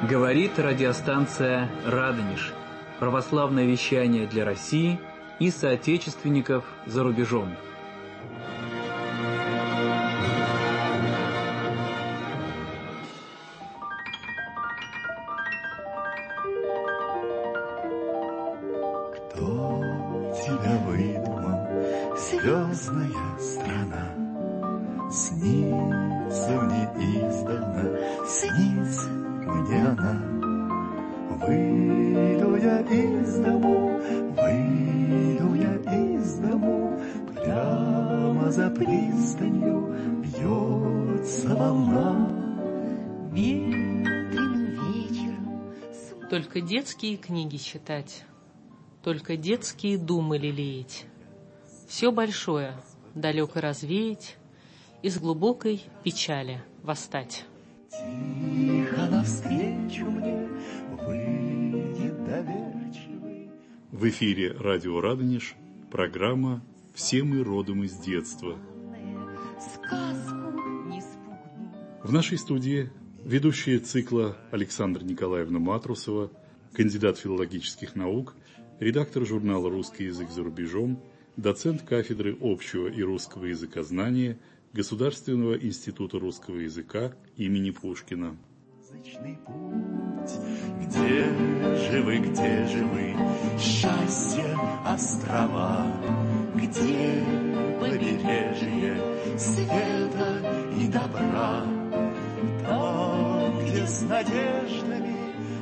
Говорит радиостанция «Радонеж». Православное вещание для России и соотечественников за рубежом. Кто тебя выдумал, звездная страна? Снится мне издавна, снится мне она. Выйду я из дому, прямо за пристанью бьется волна. Ветреным вечером. Только детские книги читать, только детские думы лелеять. Все большое далеко развеять, из глубокой печали восстать. Тихо навстречу мне выйдет доверчивый. В эфире радио «Радонеж», программа «Все мы родом из детства». В нашей студии ведущая цикла Александра Николаевна Матрусова, кандидат филологических наук, редактор журнала «Русский язык за рубежом», доцент кафедры общего и русского языкознания Государственного института русского языка имени Пушкина. Где же вы, счастье, острова? Где побережье света и добра? Там, где с надеждами,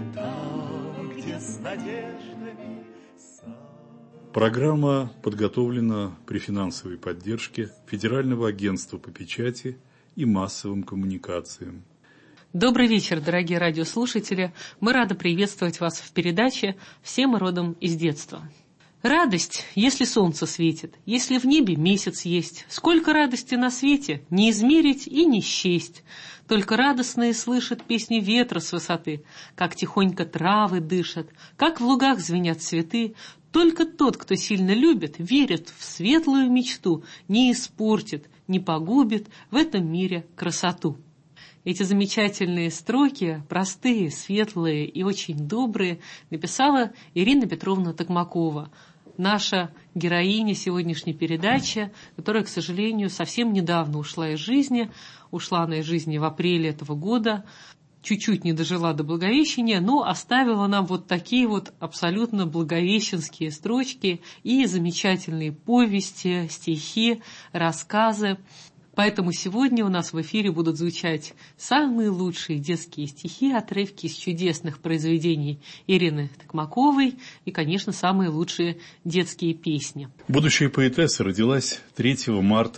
Программа подготовлена при финансовой поддержке Федерального агентства по печати и массовым коммуникациям. Добрый вечер, дорогие радиослушатели. Мы рады приветствовать вас в передаче «Все мы родом из детства». Радость, если солнце светит, если в небе месяц есть. Сколько радости на свете, не измерить и не счесть. Только радостные слышат песни ветра с высоты, как тихонько травы дышат, как в лугах звенят цветы. Только тот, кто сильно любит, верит в светлую мечту, не испортит, не погубит в этом мире красоту. Эти замечательные строки, простые, светлые и очень добрые, написала Ирина Петровна Токмакова, наша героиня сегодняшней передачи, которая, к сожалению, совсем недавно ушла из жизни. Ушла она из жизни в апреле этого года, чуть-чуть не дожила до Благовещения, но оставила нам вот такие вот абсолютно благовещенские строчки и замечательные повести, стихи, рассказы. Поэтому сегодня у нас в эфире будут звучать самые лучшие детские стихи, отрывки из чудесных произведений Ирины Токмаковой и, конечно, самые лучшие детские песни. Будущая поэтесса родилась 3 марта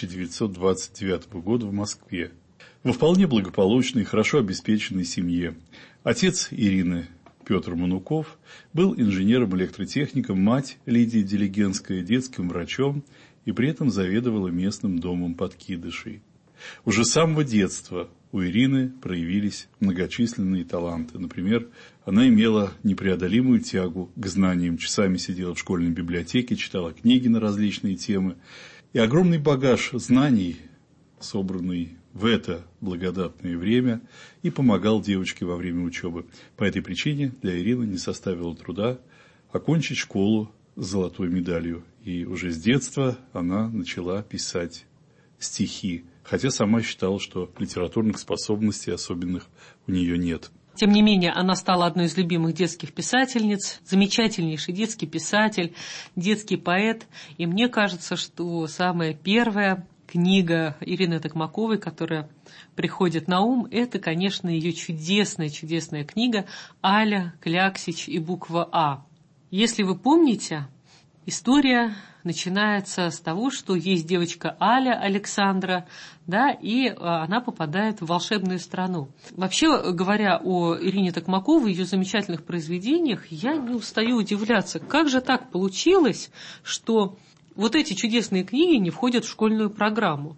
1929 года в Москве. Во вполне благополучной, хорошо обеспеченной семье. Отец Ирины, Петр Мануков, был инженером-электротехником, мать Лидия Делигенская детским врачом и при этом заведовала местным домом подкидышей. Уже с самого детства у Ирины проявились многочисленные таланты. Например, она имела непреодолимую тягу к знаниям, часами сидела в школьной библиотеке, читала книги на различные темы. И огромный багаж знаний, собранный в это благодатное время, и помогал девочке во время учебы. По этой причине для Ирины не составило труда окончить школу с золотой медалью. И уже с детства она начала писать стихи, хотя сама считала, что литературных способностей особенных у нее нет. Тем не менее, она стала одной из любимых детских писательниц, замечательнейший детский писатель, детский поэт. И мне кажется, что самая первая книга Ирины Токмаковой, которая приходит на ум, это, конечно, ее чудесная книга «Аля, Кляксич и буква А». Если вы помните, история начинается с того, что есть девочка Аля Александра, да, и она попадает в волшебную страну. Вообще, говоря о Ирине Токмаковой, ее замечательных произведениях, я не устаю удивляться, как же так получилось, что вот эти чудесные книги не входят в школьную программу.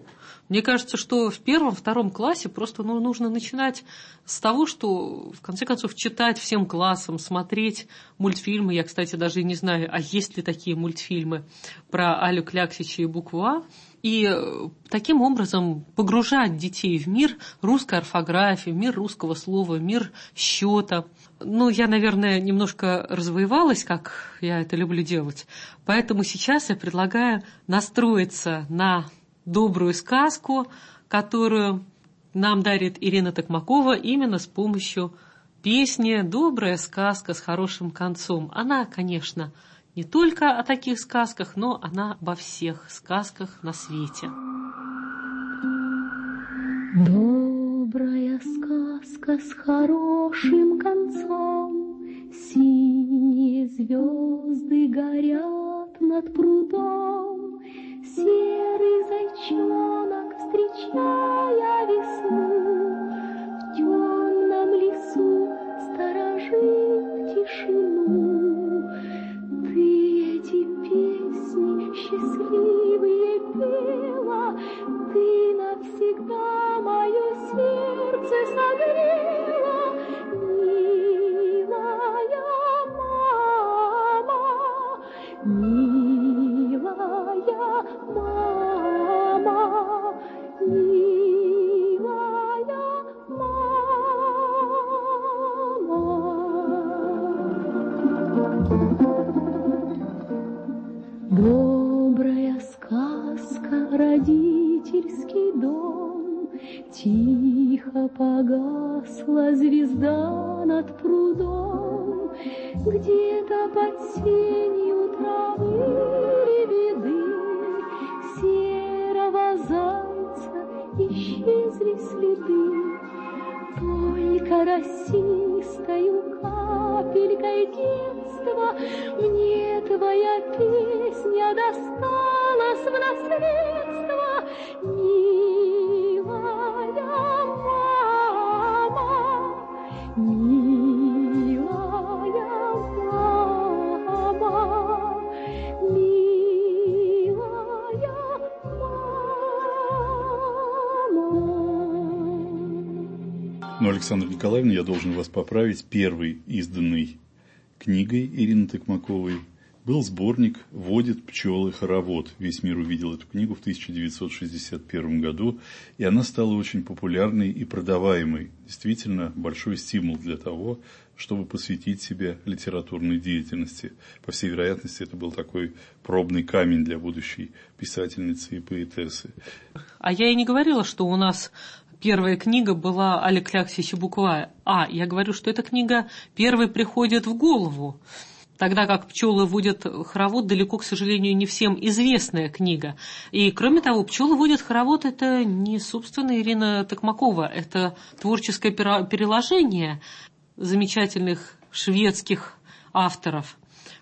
Мне кажется, что в 1-2 классе просто нужно начинать с того, что, в конце концов, читать всем классом, смотреть мультфильмы. Я, кстати, даже и не знаю, а есть ли такие мультфильмы про Алю Кляксича и букву А. И таким образом погружать детей в мир русской орфографии, в мир русского слова, в мир счета. Я, наверное, немножко развоевалась, как я это люблю делать. Поэтому сейчас я предлагаю настроиться на добрую сказку, которую нам дарит Ирина Токмакова именно с помощью песни «Добрая сказка с хорошим концом». Она, конечно, не только о таких сказках, но она обо всех сказках на свете. Добрая сказка с хорошим концом, синие звезды горят над прудом, серый зайчонок, встречая весну, в темном лесу сторожит тишину. Ты эти песни счастливые пела, ты навсегда мое сердце согрела, милая мама, милая мама, милая мама. Добрая сказка, родительский дом, тихо погасла звезда над прудом, где-то под сенью травы лебеды серого зайца исчезли следы. Только расистою капелькой детства мне твоя песня досталась в наследство, милая мама, милая мама, милая мама. Но, Александра Николаевна, я должен вас поправить. Первой изданной книгой Ирины Токмаковой был сборник «Водят пчелы хоровод». Весь мир увидел эту книгу в 1961 году, и она стала очень популярной и продаваемой. Действительно, большой стимул для того, чтобы посвятить себя литературной деятельности. По всей вероятности, это был такой пробный камень для будущей писательницы и поэтессы. А я и не говорила, что у нас первая книга была Аля Кляксич и буква А. Я говорю, что эта книга первой приходит в голову. Тогда как «Пчелы водят хоровод» далеко, к сожалению, не всем известная книга. И, кроме того, «Пчелы водят хоровод» — это не, собственно, Ирина Токмакова, это творческое переложение замечательных шведских авторов.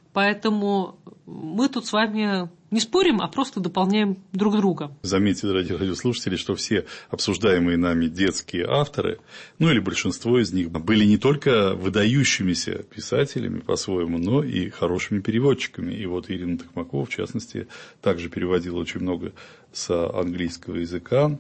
Поэтому мы тут с вами не спорим, а просто дополняем друг друга. Заметьте, дорогие радиослушатели, что все обсуждаемые нами детские авторы, или большинство из них, были не только выдающимися писателями по-своему, но и хорошими переводчиками. И вот Ирина Токмакова, в частности, также переводила очень много с английского языка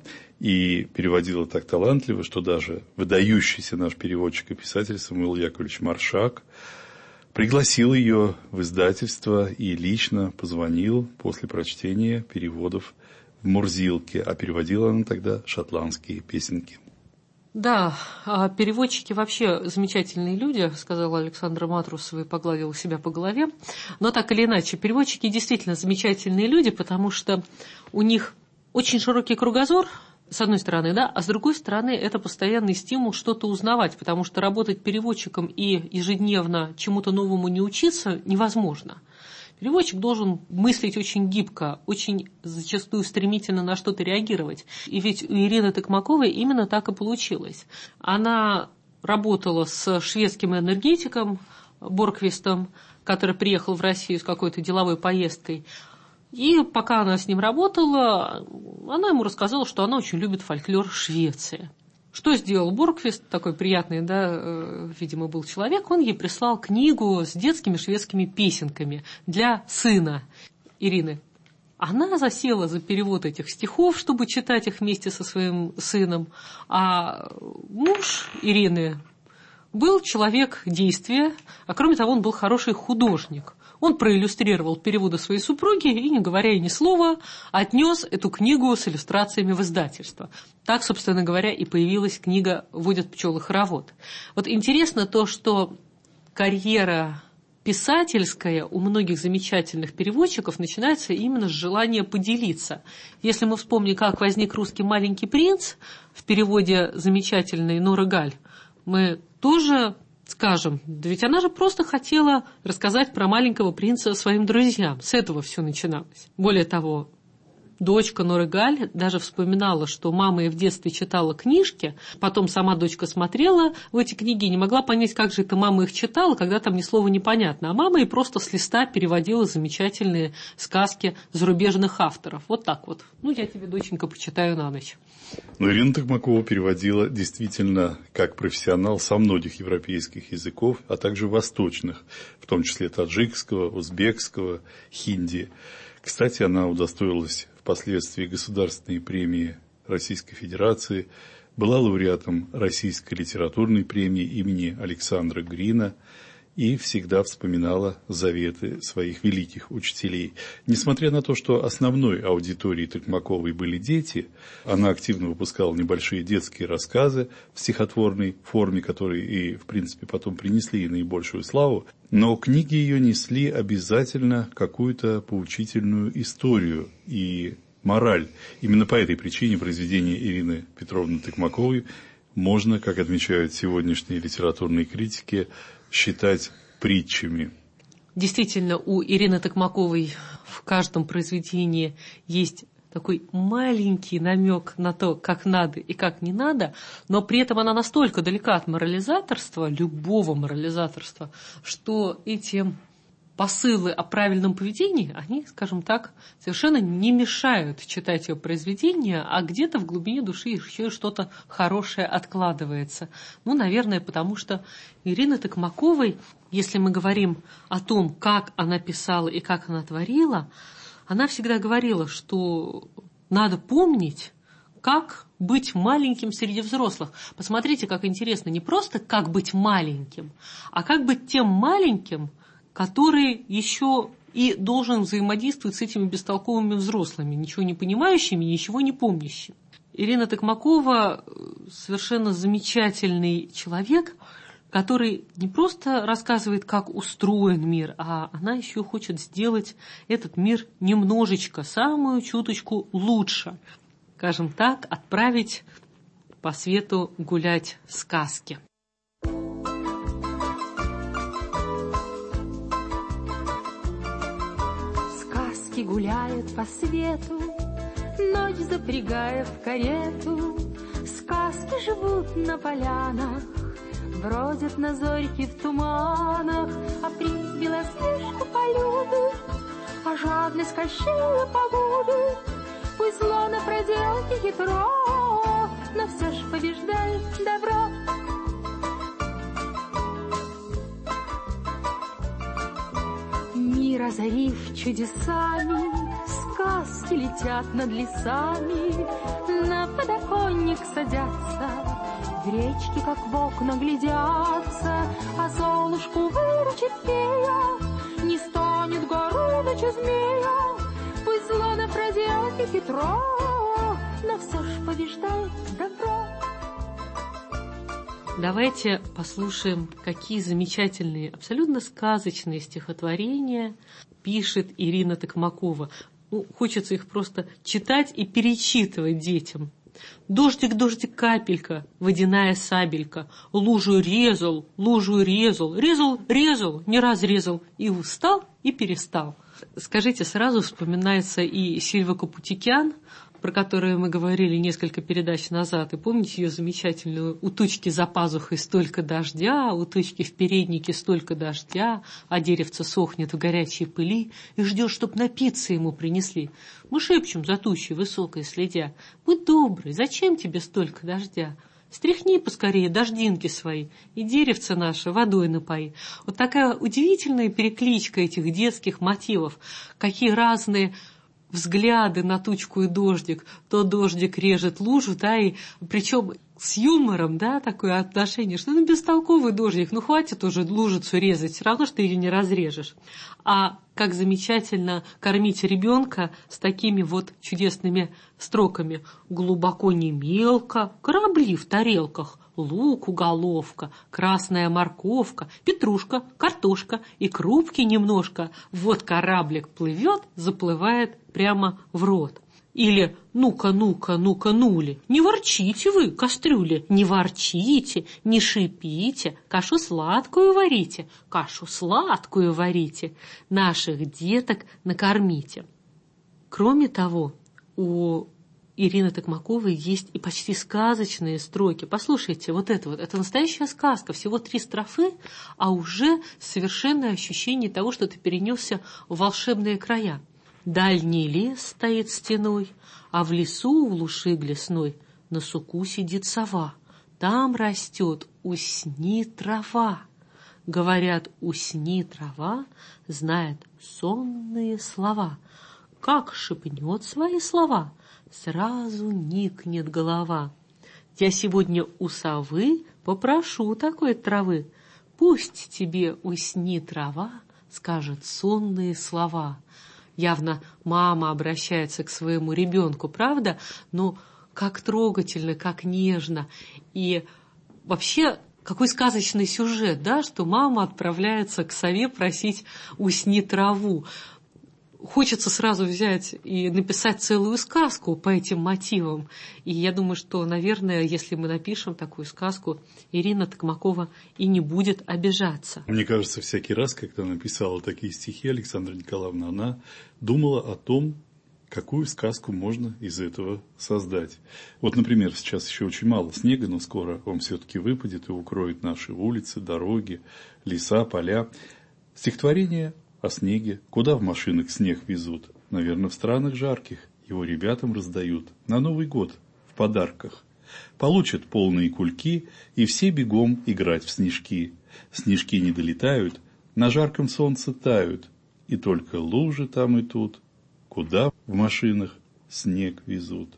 и переводила так талантливо, что даже выдающийся наш переводчик и писатель Самуил Яковлевич Маршак пригласил ее в издательство и лично позвонил после прочтения переводов в Мурзилке, а переводила она тогда шотландские песенки. Да, переводчики вообще замечательные люди, сказала Александра Матрусова и погладила себя по голове. Но так или иначе, переводчики действительно замечательные люди, потому что у них очень широкий кругозор, с одной стороны, да, а с другой стороны, это постоянный стимул что-то узнавать, потому что работать переводчиком и ежедневно чему-то новому не учиться невозможно. Переводчик должен мыслить очень гибко, очень зачастую стремительно на что-то реагировать. И ведь у Ирины Токмаковой именно так и получилось. Она работала с шведским энергетиком Борквистом, который приехал в Россию с какой-то деловой поездкой. И пока она с ним работала, она ему рассказала, что она очень любит фольклор Швеции. Что сделал Борквист, такой приятный, да, видимо, был человек, он ей прислал книгу с детскими шведскими песенками для сына Ирины. Она засела за перевод этих стихов, чтобы читать их вместе со своим сыном, а муж Ирины был человек действия, а кроме того он был хороший художник. Он проиллюстрировал переводы своей супруги и, не говоря ей ни слова, отнес эту книгу с иллюстрациями в издательство. Так, собственно говоря, и появилась книга «Водят пчелы хоровод». Вот интересно то, что карьера писательская у многих замечательных переводчиков начинается именно с желания поделиться. Если мы вспомним, как возник «Русский маленький принц» в переводе замечательной Норы Галь, мы тоже скажем, да ведь она же просто хотела рассказать про маленького принца своим друзьям. С этого все начиналось. Более того, дочка Норы Галь даже вспоминала, что мама ей в детстве читала книжки, потом сама дочка смотрела в эти книги и не могла понять, как же эта мама их читала, когда там ни слова непонятно. А мама ей просто с листа переводила замечательные сказки зарубежных авторов. Вот так вот. Ну, я тебе, доченька, почитаю на ночь. Но Ирина Токмакова переводила действительно как профессионал со многих европейских языков, а также восточных, в том числе таджикского, узбекского, хинди. Кстати, она удостоилась впоследствии Государственной премии Российской Федерации, была лауреатом Российской литературной премии имени Александра Грина и всегда вспоминала заветы своих великих учителей. Несмотря на то, что основной аудиторией Токмаковой были дети, она активно выпускала небольшие детские рассказы в стихотворной форме, которые и, в принципе, потом принесли ей наибольшую славу, но книги ее несли обязательно какую-то поучительную историю и мораль. Именно по этой причине произведения Ирины Петровны Токмаковой можно, как отмечают сегодняшние литературные критики, считать притчами. Действительно, у Ирины Токмаковой в каждом произведении есть такой маленький намек на то, как надо и как не надо, но при этом она настолько далека от морализаторства, любого морализаторства, что эти посылы о правильном поведении, они, скажем так, совершенно не мешают читать ее произведения, а где-то в глубине души еще что-то хорошее откладывается. Ну, наверное, потому что Ирины Токмаковой, если мы говорим о том, как она писала и как она творила, она всегда говорила, что надо помнить, как быть маленьким среди взрослых. Посмотрите, как интересно, не просто как быть маленьким, а как быть тем маленьким, который еще и должен взаимодействовать с этими бестолковыми взрослыми, ничего не понимающими, ничего не помнящими. Ирина Токмакова совершенно замечательный человек, который не просто рассказывает, как устроен мир, а она еще хочет сделать этот мир немножечко, самую чуточку лучше. Скажем так, отправить по свету гулять сказки. Гуляют по свету, ночь запрягая в карету. Сказки живут на полянах, бродят на зорьки в туманах, а принц Белоснежку полюбит, а жадность Кощея погубит. Пусть зло на проделке хитро, но все ж побеждает добро. Мир озарив чудесами, сказки летят над лесами, на подоконник садятся, в речке, как в окна, глядятся, а Золушку выручит фея, не станет Горыныча змея. Пусть зло на проделке хитро, но все ж побеждает добро. Давайте послушаем, какие замечательные, абсолютно сказочные стихотворения пишет Ирина Токмакова. Ну, хочется их просто читать и перечитывать детям. Дождик, дождик, капелька, водяная сабелька, лужу резал, резал, не разрезал, и устал, и перестал. Скажите, сразу вспоминается и Сильва Капутикян, про которую мы говорили несколько передач назад. И помните ее замечательную «У тучки за пазухой столько дождя, у тучки в переднике столько дождя, а деревце сохнет в горячей пыли, и ждет, чтоб напиться ему принесли. Мы шепчем за тучей высокой следя: будь добрый, зачем тебе столько дождя? Стряхни поскорее дождинки свои, и деревце наше водой напои». Вот такая удивительная перекличка этих детских мотивов, какие разные взгляды на тучку и дождик, то дождик режет лужу, да, и причем с юмором, да, такое отношение, что бестолковый дождик, хватит уже лужицу резать, все равно, что ее не разрежешь. А как замечательно кормить ребенка с такими вот чудесными строками. Глубоко не мелко, корабли в тарелках, лук, уголовка, красная морковка, петрушка, картошка и крупки немножко. Вот кораблик плывет, заплывает прямо в рот. Или ну-ка, ну-ка, ну-ка, нули. Не ворчите вы, кастрюли, не ворчите, не шипите, кашу сладкую варите, кашу сладкую варите, наших деток накормите. Кроме того, у Ирины Токмаковой есть и почти сказочные строки. Послушайте, вот это настоящая сказка, всего 3 строфы, а уже совершенное ощущение того, что ты перенесся в волшебные края. Дальний лес стоит стеной, а в лесу в глуши лесной на суку сидит сова. Там растет усни трава. Говорят, усни трава, знает сонные слова. Как шепнет свои слова, сразу никнет голова. Я сегодня у совы попрошу такой травы. Пусть тебе усни трава скажет сонные слова. Явно мама обращается к своему ребенку, правда? Но как трогательно, как нежно. И вообще, какой сказочный сюжет, да, что мама отправляется к сове просить «усни траву». Хочется сразу взять и написать целую сказку по этим мотивам. И я думаю, что, наверное, если мы напишем такую сказку, Ирина Токмакова и не будет обижаться. Мне кажется, всякий раз, когда она писала такие стихи, Александра Николаевна, она думала о том, какую сказку можно из этого создать. Вот, например, сейчас еще очень мало снега, но скоро он все-таки выпадет и укроет наши улицы, дороги, леса, поля. Стихотворение о снеге. Куда в машинах снег везут? Наверное, в странах жарких. Его ребятам раздают на Новый год в подарках. Получат полные кульки, и все бегом играть в снежки. Снежки не долетают, на жарком солнце тают, и только лужи там и тут. Куда в машинах снег везут?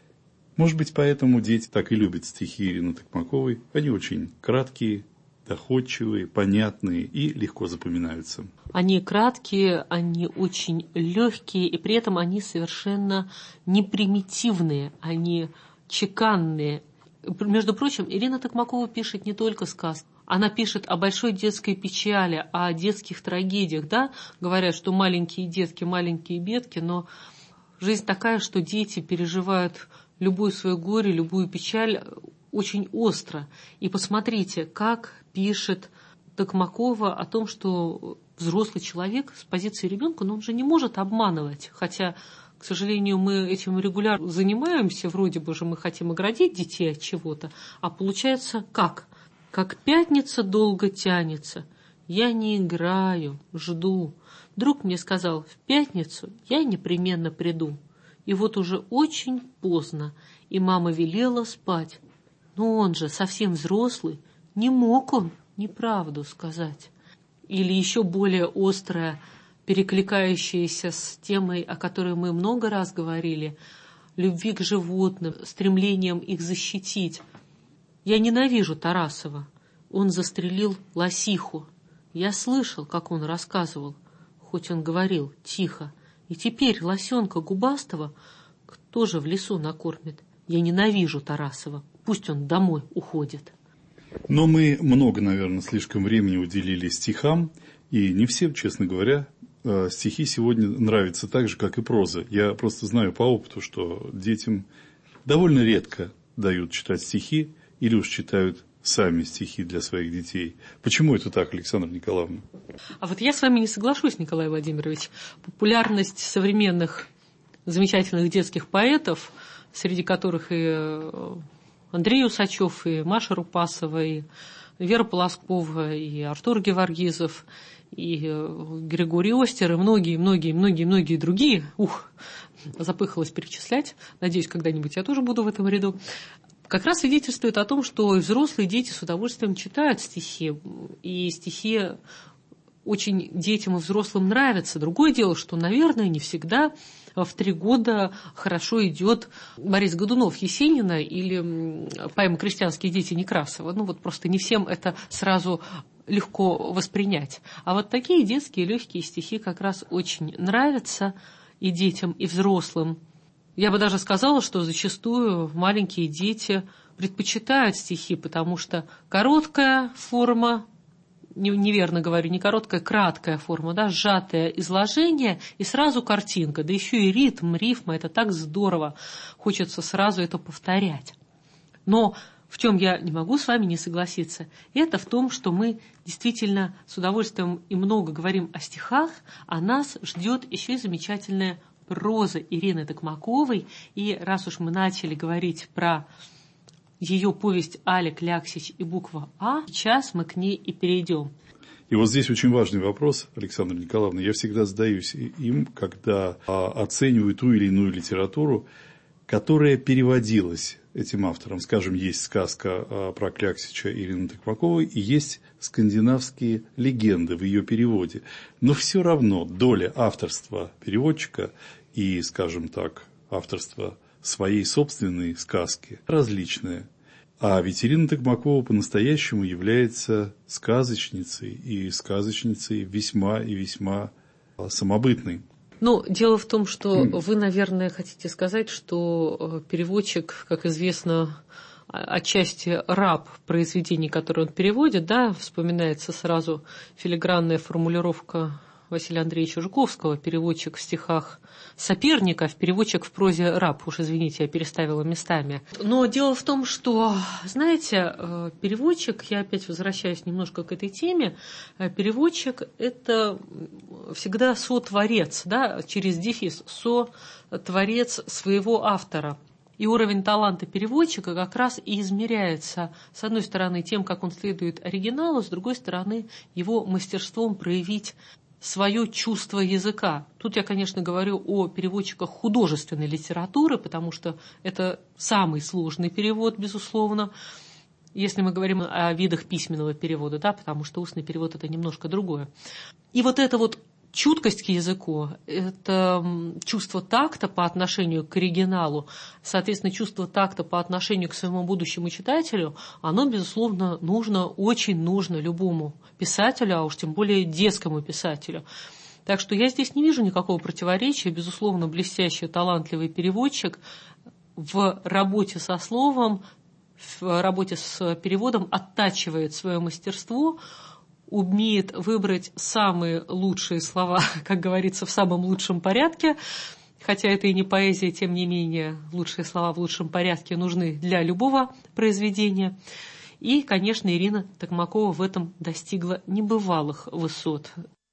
Может быть, поэтому дети так и любят стихи Ирины Токмаковой. Они очень краткие, доходчивые, понятные и легко запоминаются. Они краткие, они очень легкие, и при этом они совершенно не примитивные, они чеканные. Между прочим, Ирина Токмакова пишет не только сказки. Она пишет о большой детской печали, о детских трагедиях. Да? Говорят, что маленькие детки, маленькие бедки, но жизнь такая, что дети переживают любое свое горе, любую печаль очень остро. И посмотрите, как пишет Токмакова о том, что взрослый человек с позиции ребенка, но он же не может обманывать. Хотя, к сожалению, мы этим регулярно занимаемся, вроде бы же мы хотим оградить детей от чего-то, а получается как? Как пятница долго тянется, я не играю, жду. Друг мне сказал, в пятницу я непременно приду. И вот уже очень поздно, и мама велела спать. Но он же совсем взрослый, не мог он неправду сказать. Или еще более острая, перекликающаяся с темой, о которой мы много раз говорили, любви к животным, стремлением их защитить. Я ненавижу Тарасова. Он застрелил лосиху. Я слышал, как он рассказывал, хоть он говорил тихо. И теперь лосенка губастого кто же в лесу накормит? Я ненавижу Тарасова. Пусть он домой уходит. Но мы много, наверное, слишком времени уделили стихам, и не всем, честно говоря, стихи сегодня нравятся так же, как и проза. Я просто знаю по опыту, что детям довольно редко дают читать стихи, или уж читают сами стихи для своих детей. Почему это так, Александра Николаевна? А вот я с вами не соглашусь, Николай Владимирович. Популярность современных замечательных детских поэтов, среди которых и Андрей Усачев, и Маша Рупасова, и Вера Полоскова, и Артур Геворгизов, и Григорий Остер, и многие другие. Запыхалась перечислять. Надеюсь, когда-нибудь я тоже буду в этом ряду. Как раз свидетельствует о том, что взрослые дети с удовольствием читают стихи. И стихи очень детям и взрослым нравятся. Другое дело, что, наверное, не всегда в 3 года хорошо идет Борис Годунов Есенина или поэма «Крестьянские дети» Некрасова. Ну вот просто не всем это сразу легко воспринять. А вот такие детские легкие стихи как раз очень нравятся и детям, и взрослым. Я бы даже сказала, что зачастую маленькие дети предпочитают стихи, потому что короткая форма, неверно говорю, не короткая, краткая форма, да, сжатое изложение и сразу картинка, да еще и ритм, рифма, это так здорово, хочется сразу это повторять. Но в чем я не могу с вами не согласиться, это в том, что мы действительно с удовольствием и много говорим о стихах, а нас ждет еще и замечательная проза Ирины Токмаковой. И раз уж мы начали говорить про ее повесть «Аля, Кляксич и буква А», сейчас мы к ней и перейдем. И вот здесь очень важный вопрос, Александра Николаевна, я всегда задаюсь им, когда оцениваю ту или иную литературу, которая переводилась этим автором. Скажем, есть сказка про Кляксича Ирины Токмаковой и есть скандинавские легенды в ее переводе. Но все равно доля авторства переводчика и, скажем так, авторства своей собственной сказки различная. А ведь Ирина Токмакова по-настоящему является сказочницей, и сказочницей весьма и весьма самобытной. Ну, дело в том, что вы, наверное, хотите сказать, что переводчик, как известно, отчасти раб произведений, которые он переводит, да, вспоминается сразу филигранная формулировка Василия Андреевича Жуковского, переводчик в стихах соперников, переводчик в прозе раб. Уж извините, я переставила местами. Но дело в том, что, знаете, переводчик, я опять возвращаюсь немножко к этой теме, переводчик – это всегда сотворец, да, через дефис, сотворец своего автора. И уровень таланта переводчика как раз и измеряется, с одной стороны, тем, как он следует оригиналу, с другой стороны, его мастерством проявить свое чувство языка. Тут я, конечно, говорю о переводчиках художественной литературы, потому что это самый сложный перевод, безусловно, если мы говорим о видах письменного перевода, да, потому что устный перевод – это немножко другое. И вот эта вот чуткость к языку, это чувство такта по отношению к оригиналу, соответственно, чувство такта по отношению к своему будущему читателю, оно, безусловно, нужно, очень нужно любому писателю, а уж тем более детскому писателю. Так что я здесь не вижу никакого противоречия. Безусловно, блестящий, талантливый переводчик в работе со словом, в работе с переводом оттачивает свое мастерство, умеет выбрать самые лучшие слова, как говорится, в самом лучшем порядке, хотя это и не поэзия, тем не менее, лучшие слова в лучшем порядке нужны для любого произведения. И, конечно, Ирина Токмакова в этом достигла небывалых высот.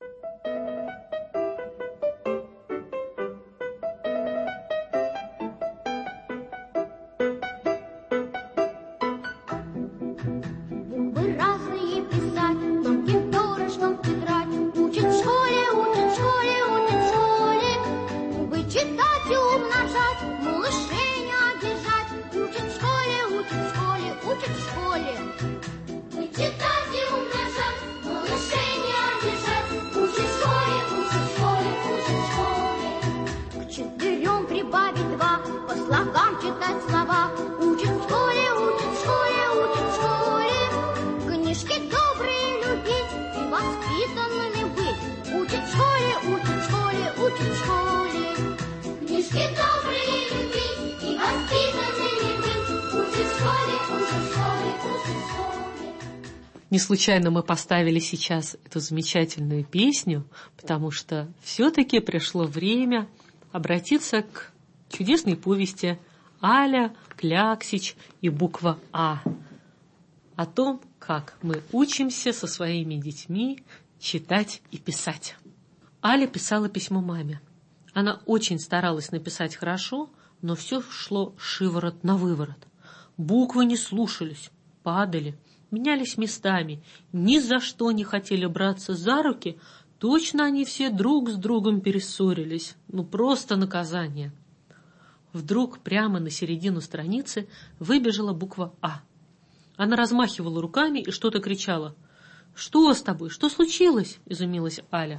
Не случайно мы поставили сейчас эту замечательную песню, потому что все-таки пришло время обратиться к чудесной повести «Аля, Кляксич и буква А». О том, как мы учимся со своими детьми читать и писать. Аля писала письмо маме. Она очень старалась написать хорошо, но все шло шиворот на выворот. Буквы не слушались, падали, менялись местами, ни за что не хотели браться за руки, точно они все друг с другом перессорились. Ну, просто наказание. Вдруг прямо на середину страницы выбежала буква «А». Она размахивала руками и что-то кричала. «Что с тобой? Что случилось?» – изумилась Аля.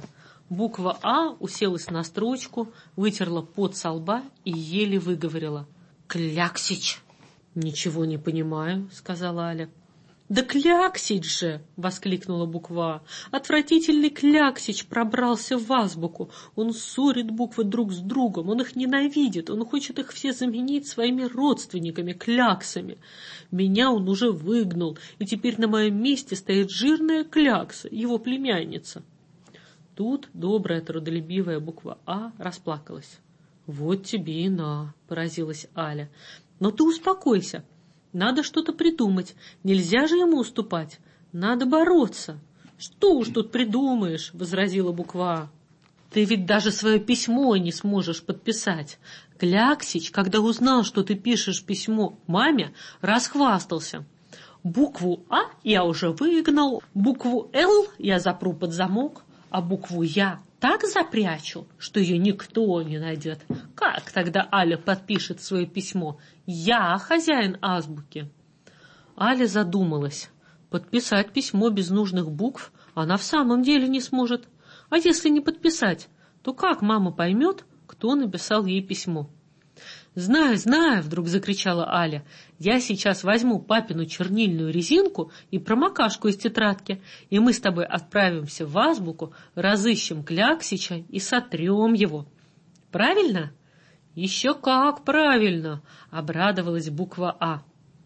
Буква «А» уселась на строчку, вытерла пот со лба и еле выговорила: «Кляксич». «Ничего не понимаю», — сказала Аля. «Да кляксич же!» — воскликнула буква «А». «Отвратительный кляксич пробрался в азбуку. Он ссорит буквы друг с другом, он их ненавидит, он хочет их все заменить своими родственниками, кляксами. Меня он уже выгнал, и теперь на моем месте стоит жирная клякса, его племянница». Тут добрая, трудолюбивая буква «А» расплакалась. «Вот тебе и на!» — поразилась Аля. «Но ты успокойся. Надо что-то придумать. Нельзя же ему уступать. Надо бороться». «Что уж тут придумаешь?» — возразила буква «А». «Ты ведь даже свое письмо не сможешь подписать. Кляксич, когда узнал, что ты пишешь письмо маме, расхвастался. Букву «А» я уже выгнал, букву «Л» я запру под замок, а букву «Я» так запрячу, что ее никто не найдет. Как тогда Аля подпишет свое письмо? Я хозяин азбуки». Аля задумалась. Подписать письмо без нужных букв она в самом деле не сможет. А если не подписать, то как мама поймет, кто написал ей письмо? «Знаю, знаю!» — вдруг закричала Аля. «Я сейчас возьму папину чернильную резинку и промокашку из тетрадки, и мы с тобой отправимся в азбуку, разыщем Кляксича и сотрем его. Правильно?» «Еще как правильно!» — обрадовалась буква «А».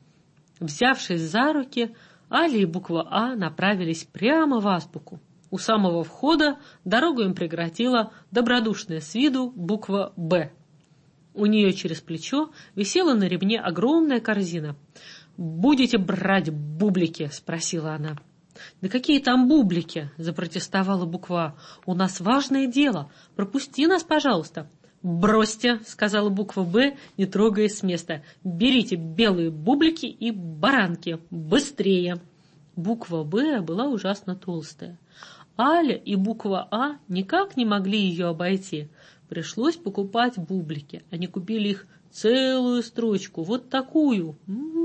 Взявшись за руки, Аля и буква «А» направились прямо в азбуку. У самого входа дорогу им преградила добродушная с виду буква «Б». У нее через плечо висела на ремне огромная корзина. «Будете брать бублики?» — спросила она. «Да какие там бублики?» — запротестовала буква «А». «У нас важное дело. Пропусти нас, пожалуйста». «Бросьте!» — сказала буква «Б», не трогаясь с места. «Берите белые бублики и баранки. Быстрее!» Буква «Б» была ужасно толстая. Аля и буква «А» никак не могли ее обойти. Пришлось покупать бублики. Они купили их целую строчку, вот такую.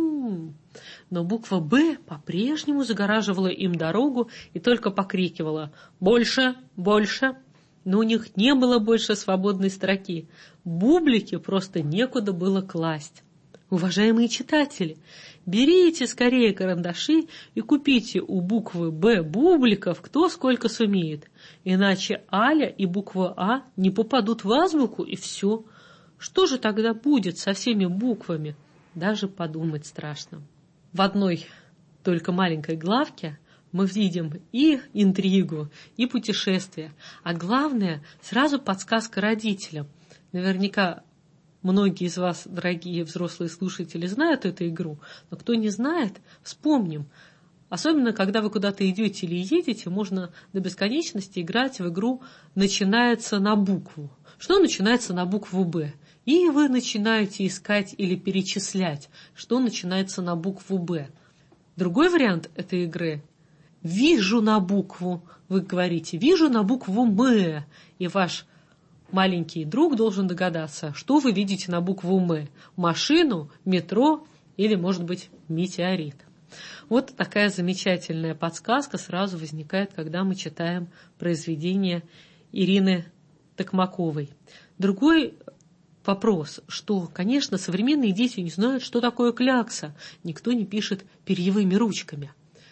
Но буква «Б» по-прежнему загораживала им дорогу и только покрикивала: «Больше! Больше!» Но у них не было больше свободной строки. Бублики просто некуда было класть. Уважаемые читатели, берите скорее карандаши и купите у буквы «Б» бубликов кто сколько сумеет. Иначе Аля и буква «А» не попадут в азбуку, и все. Что же тогда будет со всеми буквами? Даже подумать страшно. В одной только маленькой главке мы видим и интригу, и путешествие. А главное, сразу подсказка родителям. Наверняка многие из вас, дорогие взрослые слушатели, знают эту игру, но кто не знает, вспомним. Особенно, когда вы куда-то идете или едете, можно до бесконечности играть в игру «Начинается на букву». Что начинается на букву «Б»? И вы начинаете искать или перечислять, что начинается на букву «Б». Другой вариант этой игры – «Вижу на букву». Вы говорите «Вижу на букву «М», и ваш маленький друг должен догадаться, что вы видите на букву «М». Машину, метро или, может быть, метеорит. Вот такая замечательная подсказка сразу возникает, когда мы читаем произведение Ирины Токмаковой. Другой вопрос, что, конечно, современные дети не знают, что такое клякса. Никто не пишет перьевыми ручками.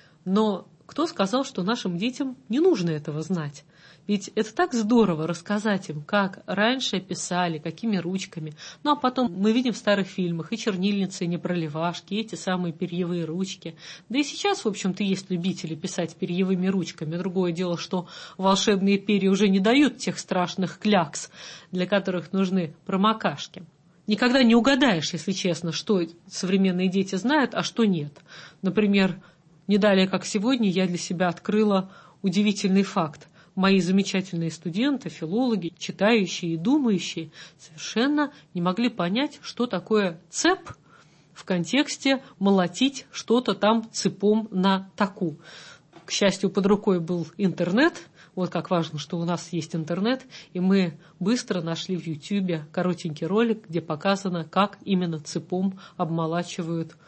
Но кто сказал, что нашим детям не нужно этого знать? Ведь это так здорово рассказать им, как раньше писали, какими ручками. Ну, а потом мы видим в старых фильмах и чернильницы, и непроливашки, и эти самые перьевые ручки. Да и сейчас, в общем-то, есть любители писать перьевыми ручками. Другое дело, что волшебные перья уже не дают тех страшных клякс, для которых нужны промокашки. Никогда не угадаешь, если честно, что современные дети знают, а что нет. Например, не далее, как сегодня, я для себя открыла удивительный факт. Мои замечательные студенты, филологи, читающие и думающие, совершенно не могли понять, что такое цеп в контексте молотить что-то там цепом на таку. К счастью, под рукой был интернет. Вот как важно, что у нас есть интернет. И мы быстро нашли в YouTube коротенький ролик, где показано, как именно цепом обмолачивают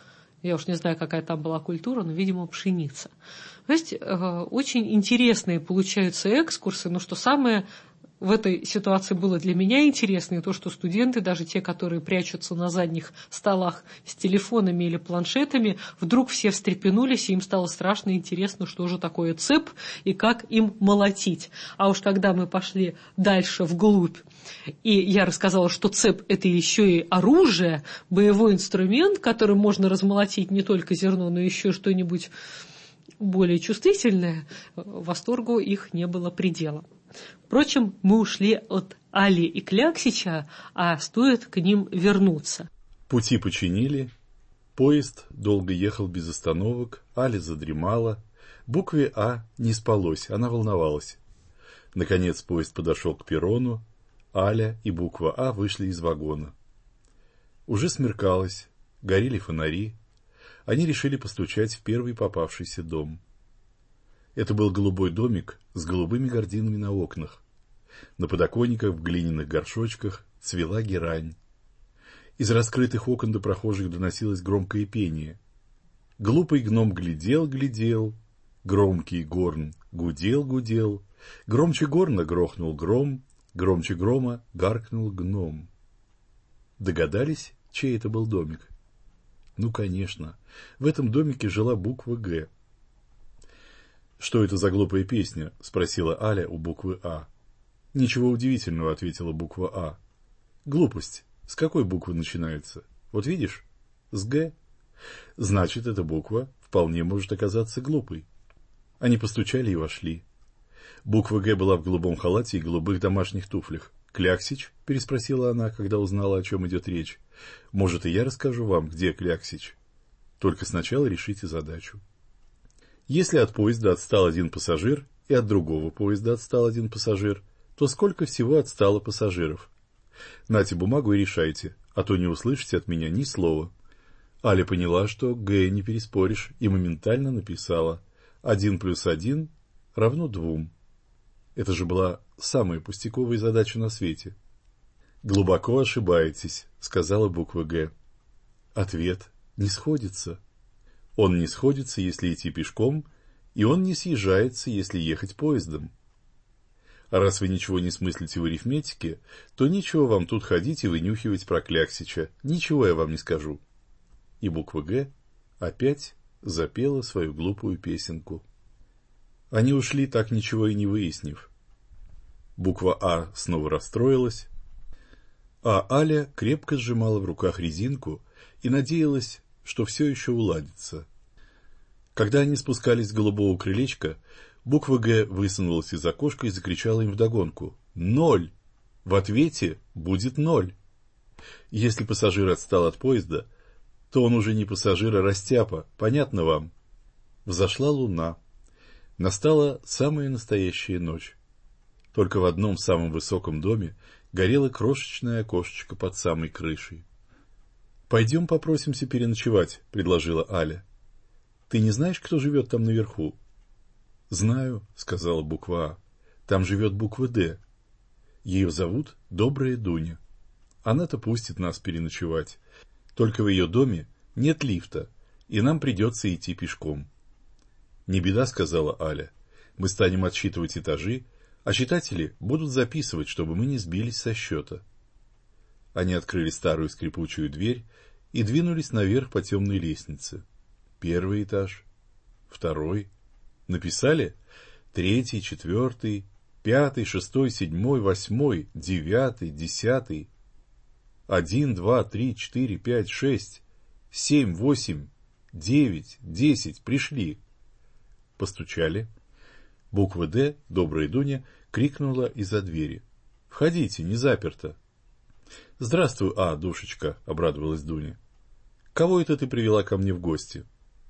Я уж не знаю, какая там была культура, но, видимо, пшеница. То есть очень интересные получаются экскурсы, но что самое в этой ситуации было для меня интересно, и то, что студенты, даже те, которые прячутся на задних столах с телефонами или планшетами, вдруг все встрепенулись, и им стало страшно интересно, что же такое цеп и как им молотить. А уж когда мы пошли дальше вглубь, и я рассказала, что цеп – это еще и оружие, боевой инструмент, которым можно размолотить не только зерно, но еще что-нибудь более чувствительное, восторгу их не было предела. Впрочем, мы ушли от Али и Кляксича, а стоит к ним вернуться. Пути починили, поезд долго ехал без остановок, Аля задремала, букве «А» не спалось, она волновалась. Наконец поезд подошел к перрону, Аля и буква «А» вышли из вагона. Уже смеркалось, горели фонари, они решили постучать в первый попавшийся дом. Это был голубой домик с голубыми гардинами на окнах. На подоконниках в глиняных горшочках цвела герань. Из раскрытых окон до прохожих доносилось громкое пение. Глупый гном глядел, громкий горн гудел, громче горна грохнул гром, громче грома гаркнул гном. Догадались, чей это был домик? Ну, конечно, в этом домике жила буква «Г». «Что это за глупая песня?» – спросила Аля у буквы «А». «Ничего удивительного», – ответила буква «А». «Глупость. С какой буквы начинается? Вот видишь? С «Г». Значит, эта буква вполне может оказаться глупой». Они постучали и вошли. Буква «Г» была в голубом халате и голубых домашних туфлях. «Кляксич?» – переспросила она, когда узнала, о чем идет речь. «Может, и я расскажу вам, где Кляксич? Только сначала решите задачу». Если от поезда отстал один пассажир и от другого поезда отстал один пассажир, то сколько всего отстало пассажиров? Нате бумагу и решайте, а то не услышите от меня ни слова. Аля поняла, что «Г» не переспоришь, и моментально написала 1 + 1 = 2. Это же была самая пустяковая задача на свете. «Глубоко ошибаетесь», — сказала буква «Г». Ответ не сходится. Он не сходится, если идти пешком, и он не съезжается, если ехать поездом. А раз вы ничего не смыслите в арифметике, то нечего вам тут ходить и вынюхивать про Кляксича. Ничего я вам не скажу. И буква «Г» опять запела свою глупую песенку. Они ушли, так ничего и не выяснив. Буква «А» снова расстроилась, а Аля крепко сжимала в руках резинку и надеялась, что все еще уладится. Когда они спускались с голубого крылечка, буква «Г» высунулась из окошка и закричала им вдогонку: «0! В ответе будет 0!» Если пассажир отстал от поезда, то он уже не пассажир, а растяпа, понятно вам? Взошла луна. Настала самая настоящая ночь. Только в одном самом высоком доме горело крошечное окошечко под самой крышей. «Пойдем попросимся переночевать», — предложила Аля. «Ты не знаешь, кто живет там наверху?» «Знаю», — сказала буква «А». «Там живет буква «Д». Ее зовут Добрая Дуня. Она-то пустит нас переночевать. Только в ее доме нет лифта, и нам придется идти пешком». «Не беда», — сказала Аля. «Мы станем отсчитывать этажи, а читатели будут записывать, чтобы мы не сбились со счета». Они открыли старую скрипучую дверь и двинулись наверх по темной лестнице. 1 этаж, 2. Написали 3, 4, 5, 6, 7, 8, 9, 10. 1, 2, 3, 4, 5, 6, 7, 8, 9, 10. Пришли. Постучали. Буква «Д», Добрая Дуня, крикнула из-за двери: «Входите, не заперто». «Здравствуй, А, душечка», — обрадовалась Дуня. «Кого это ты привела ко мне в гости?»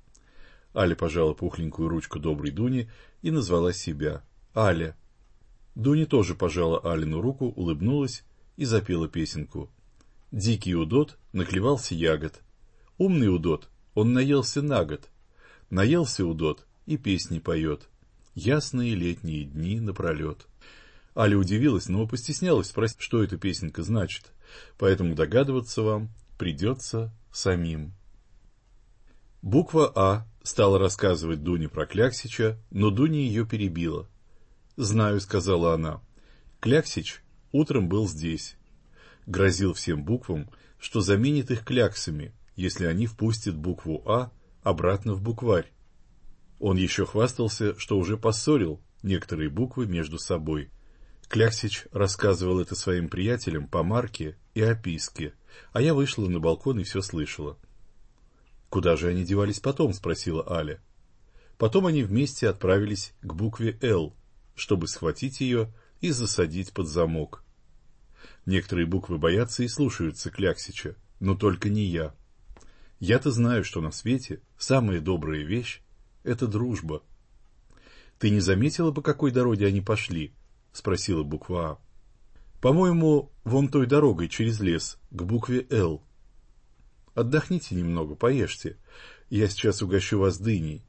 Аля пожала пухленькую ручку Доброй Дуни и назвала себя Аля. Дуня тоже пожала Алину руку, улыбнулась и запела песенку. Дикий удод наклевался ягод. Умный удод, он наелся на год. Наелся удод и песни поет. Ясные летние дни напролет. Аля удивилась, но постеснялась спросить, что эта песенка значит, поэтому догадываться вам придется самим. Буква «А» стала рассказывать Дуне про Кляксича, но Дуня ее перебила. «Знаю», — сказала она, — «Кляксич утром был здесь. Грозил всем буквам, что заменит их кляксами, если они впустят букву «А» обратно в букварь. Он еще хвастался, что уже поссорил некоторые буквы между собой. Кляксич рассказывал это своим приятелям по марке и описке, а я вышла на балкон и все слышала». «Куда же они девались потом?» — спросила Аля. «Потом они вместе отправились к букве «Л», чтобы схватить ее и засадить под замок. Некоторые буквы боятся и слушаются Кляксича, но только не я. Я-то знаю, что на свете самая добрая вещь — это дружба». «Ты не заметила, по какой дороге они пошли?» — спросила буква «А». «По-моему, вон той дорогой через лес, к букве «Л». Отдохните немного, поешьте. Я сейчас угощу вас дыней».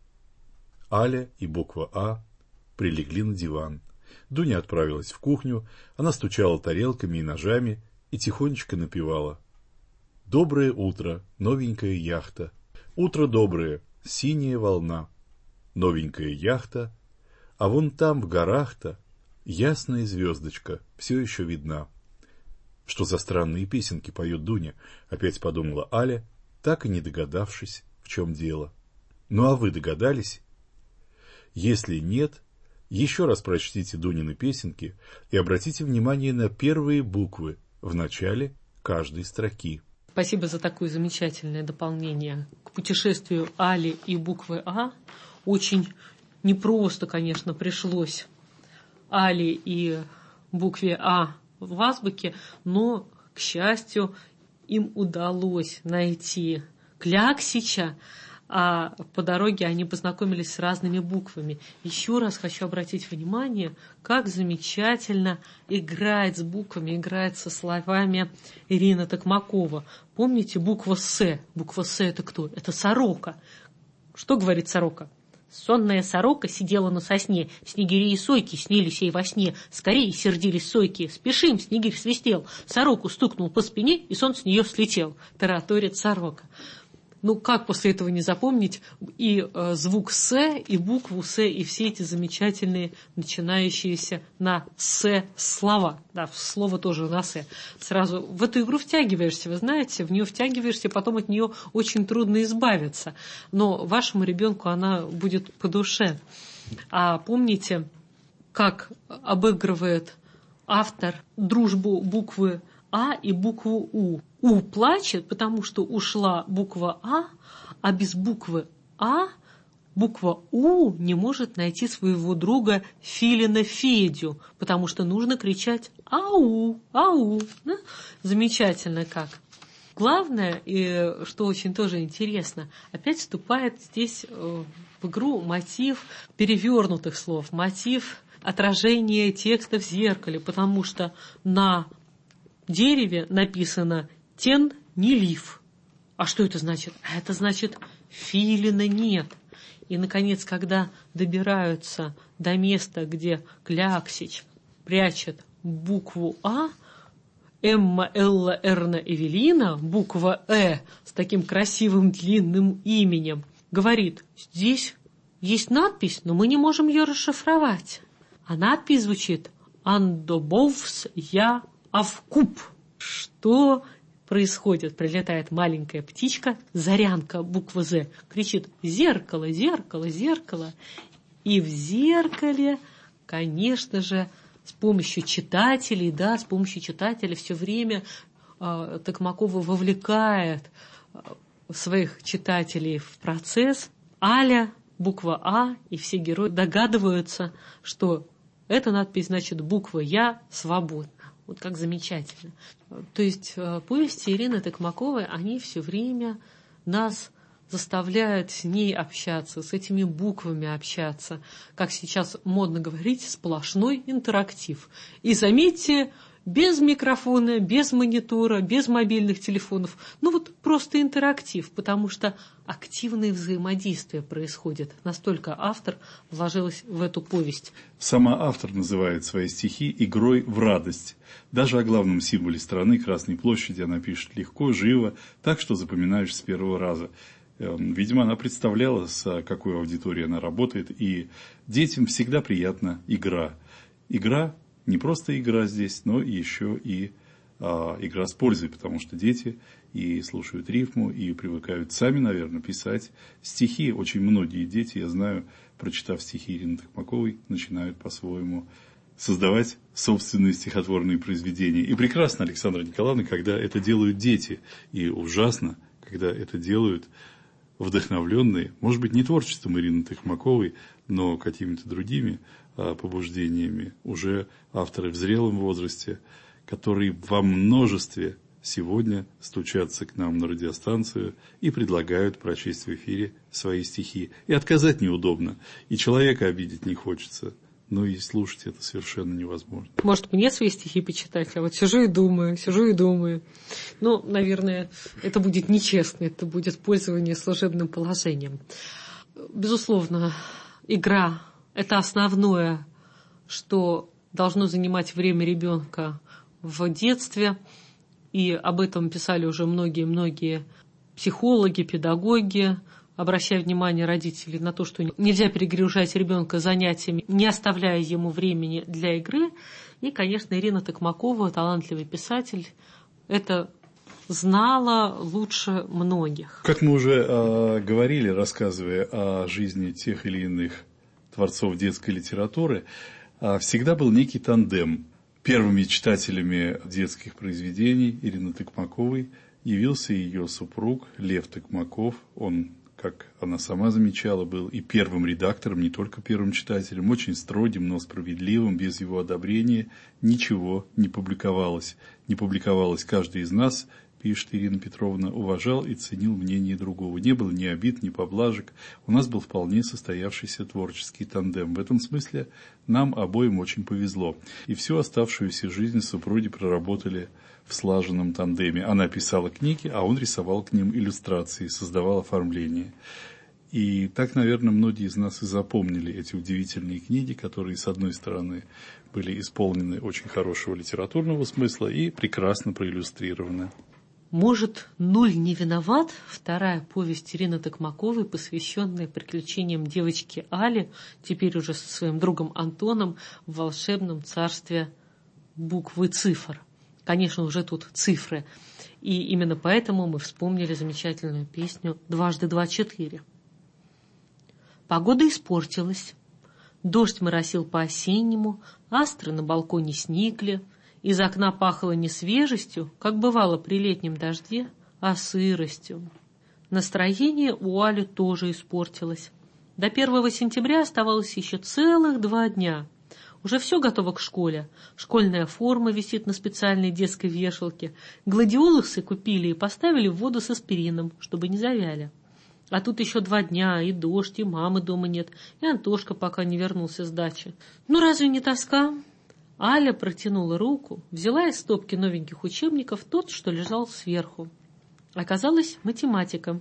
Аля и буква «А» прилегли на диван. Дуня отправилась в кухню, она стучала тарелками и ножами и тихонечко напевала. «Доброе утро, новенькая яхта. Утро доброе, синяя волна. Новенькая яхта, а вон там в горах-то ясная звездочка все еще видна». «Что за странные песенки поет Дуня?» — опять подумала Аля, так и не догадавшись, в чем дело. «Ну а вы догадались? Если нет, еще раз прочтите Дунины песенки и обратите внимание на первые буквы в начале каждой строки». Спасибо за такое замечательное дополнение к путешествию Али и буквы «А». Очень непросто, конечно, пришлось Али и букве «А» в азбуке, но, к счастью, им удалось найти Кляксича, а по дороге они познакомились с разными буквами. Еще раз хочу обратить внимание, как замечательно играет с буквами, играет со словами Ирина Токмакова. Помните буква «С»? Буква «С» — это кто? Это сорока. Что говорит сорока? Сонная сорока сидела на сосне, снегири и сойки снились ей во сне. Скорее сердились сойки, спешим, снегирь свистел, сороку стукнул по спине, и сон с нее слетел. Тараторит сорока. Ну, как после этого не запомнить и звук «С», и букву «С», и все эти замечательные, начинающиеся на «С» слова. Да, слово тоже на «С». Сразу в эту игру втягиваешься, вы знаете, в нее втягиваешься, потом от нее очень трудно избавиться. Но вашему ребенку она будет по душе. А помните, как обыгрывает автор дружбу буквы «А» и букву «У»? «У» плачет, потому что ушла буква а без буквы «А» буква «У» не может найти своего друга Филина Федю, потому что нужно кричать «Ау! Ау!». Да? Замечательно как. Главное, и что очень тоже интересно, опять вступает здесь в игру мотив перевернутых слов, мотив отражения текста в зеркале, потому что на дереве написано «Тен не лив». А что это значит? А это значит «Филина нет». И, наконец, когда добираются до места, где Кляксич прячет букву «А», Эмма, Элла, Эрна, Эвелина, буква «Э» с таким красивым длинным именем, говорит: здесь есть надпись, но мы не можем ее расшифровать. А надпись звучит «Андобовс я авкуп». Что происходит? Прилетает маленькая птичка, Зарянка, буква «З», кричит: «Зеркало, зеркало, зеркало». И в зеркале, конечно же, с помощью читателей, да, с помощью читателей все время Токмакова вовлекает своих читателей в процесс. Аля, буква «А» и все герои догадываются, что эта надпись значит буква «Я свободна». Вот как замечательно. То есть повести Ирины Токмаковой, они все время нас заставляют с ней общаться, с этими буквами общаться. Как сейчас модно говорить, сплошной интерактив. И заметьте, без микрофона, без монитора, без мобильных телефонов. Ну вот просто интерактив, потому что активное взаимодействие происходит. Настолько автор вложилась в эту повесть. Сама автор называет свои стихи игрой в радость. Даже о главном символе страны, Красной площади, она пишет легко, живо, так что запоминаешь с первого раза. Видимо, она представляла, с какой аудиторией она работает, и детям всегда приятна игра. Игра, не просто игра здесь, но еще и игра с пользой, потому что дети и слушают рифму, и привыкают сами, наверное, писать стихи. Очень многие дети, я знаю, прочитав стихи Ирины Токмаковой, начинают по-своему создавать собственные стихотворные произведения. И прекрасно, Александра Николаевна, когда это делают дети, и ужасно, когда это делают вдохновленные, может быть, не творчеством Ирины Токмаковой, но какими-то другими побуждениями, уже авторы в зрелом возрасте, которые во множестве сегодня стучатся к нам на радиостанцию и предлагают прочесть в эфире свои стихи. И отказать неудобно, и человека обидеть не хочется. Но и слушать это совершенно невозможно. Может, мне свои стихи почитать? Я вот сижу и думаю. Ну, наверное, это будет нечестно, это будет пользование служебным положением. Безусловно, игра – это основное, что должно занимать время ребенка в детстве. И об этом писали уже многие психологи, педагоги, обращая внимание родителей на то, что нельзя перегружать ребенка занятиями, не оставляя ему времени для игры. И, конечно, Ирина Токмакова, талантливый писатель, это знала лучше многих. Как мы уже говорили, рассказывая о жизни тех или иных творцов детской литературы, всегда был некий тандем. Первыми читателями детских произведений Ирины Токмаковой явился ее супруг Лев Токмаков. Он, как она сама замечала, был и первым редактором, не только первым читателем, очень строгим, но справедливым, без его одобрения ничего не публиковалось. Не публиковалось. Каждый из нас, пишет Ирина Петровна, уважал и ценил мнение другого. Не было ни обид, ни поблажек. У нас был вполне состоявшийся творческий тандем. В этом смысле нам обоим очень повезло. И всю оставшуюся жизнь супруги проработали в слаженном тандеме. Она писала книги, а он рисовал к ним иллюстрации, создавал оформление. И так, наверное, многие из нас и запомнили эти удивительные книги, которые, с одной стороны, были исполнены очень хорошего литературного смысла и прекрасно проиллюстрированы. «Может, нуль не виноват» – вторая повесть Ирины Токмаковой, посвященная приключениям девочки Али, теперь уже со своим другом Антоном, в волшебном царстве буквы цифр. Конечно, уже тут цифры. И именно поэтому мы вспомнили замечательную песню «Дважды два – четыре». Погода испортилась. Дождь моросил по-осеннему, астры на балконе сникли. Из окна пахло не свежестью, как бывало при летнем дожде, а сыростью. Настроение у Али тоже испортилось. До 1 сентября оставалось еще целых 2 дня. Уже все готово к школе. Школьная форма висит на специальной детской вешалке. Гладиолусы купили и поставили в воду с аспирином, чтобы не завяли. А тут еще 2 дня, и дождь, и мамы дома нет, и Антошка пока не вернулся с дачи. Ну разве не тоска? Аля протянула руку, взяла из стопки новеньких учебников тот, что лежал сверху. Оказалось, математика.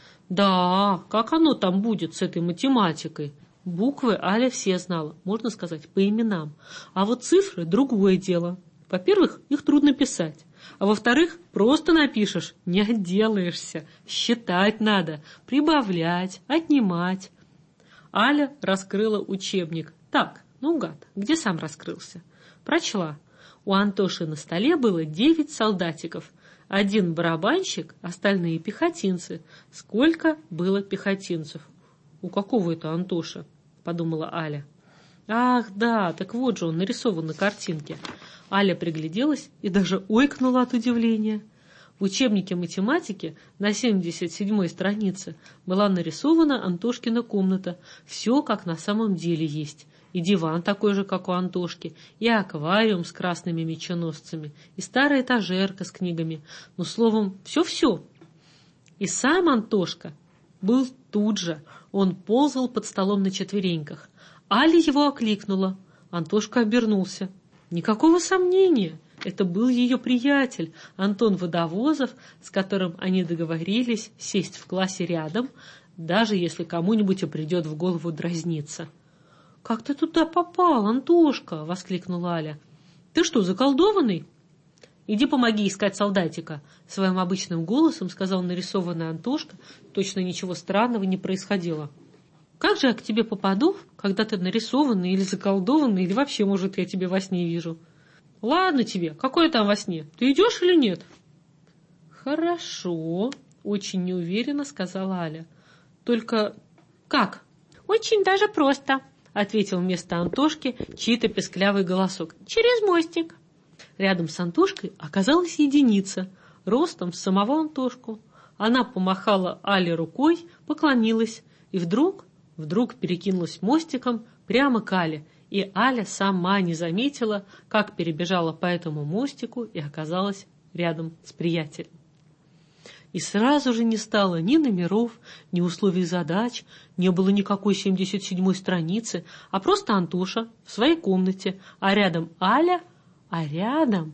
Да, как оно там будет с этой математикой? Буквы Аля все знала, можно сказать, по именам. А вот цифры – другое дело. Во-первых, их трудно писать. А во-вторых, просто напишешь, не отделаешься. Считать надо, прибавлять, отнимать. Аля раскрыла учебник. Так, наугад, где сам раскрылся. Прочла. У Антоши на столе было 9 солдатиков. 1 барабанщик, остальные пехотинцы. Сколько было пехотинцев? У какого это Антоша? Подумала Аля. Ах, да, так вот же он нарисован на картинке. Аля пригляделась и даже ойкнула от удивления. В учебнике математики на 77-й странице была нарисована Антошкина комната. Все как на самом деле есть. И диван такой же, как у Антошки, и аквариум с красными меченосцами, и старая этажерка с книгами. Ну, словом, все-все. И сам Антошка был тут же. Он ползал под столом на четвереньках. Аля его окликнула. Антошка обернулся. Никакого сомнения. Это был ее приятель, Антон Водовозов, с которым они договорились сесть в классе рядом, даже если кому-нибудь и придет в голову дразниться. «Как ты туда попал, Антошка?» — воскликнула Аля. «Ты что, заколдованный?» иди помоги искать солдатика», — своим обычным голосом сказал нарисованный Антошка. Точно ничего странного не происходило. «Как же я к тебе попаду, когда ты нарисованный или заколдованный, или вообще, может, я тебя во сне вижу?» «Ладно тебе, какое там во сне? Ты идешь или нет?» «Хорошо», — очень неуверенно сказала Аля. «Только как?» «Очень даже просто», — ответил вместо Антошки чей-то песклявый голосок. «Через мостик». Рядом с Антошкой оказалась единица, ростом с самого Антошку. Она помахала Але рукой, поклонилась и вдруг перекинулась мостиком прямо к Але, и Аля сама не заметила, как перебежала по этому мостику и оказалась рядом с приятелем. И сразу же не стало ни номеров, ни условий задач, не было никакой 77-й страницы, а просто Антоша в своей комнате, а рядом Аля, а рядом...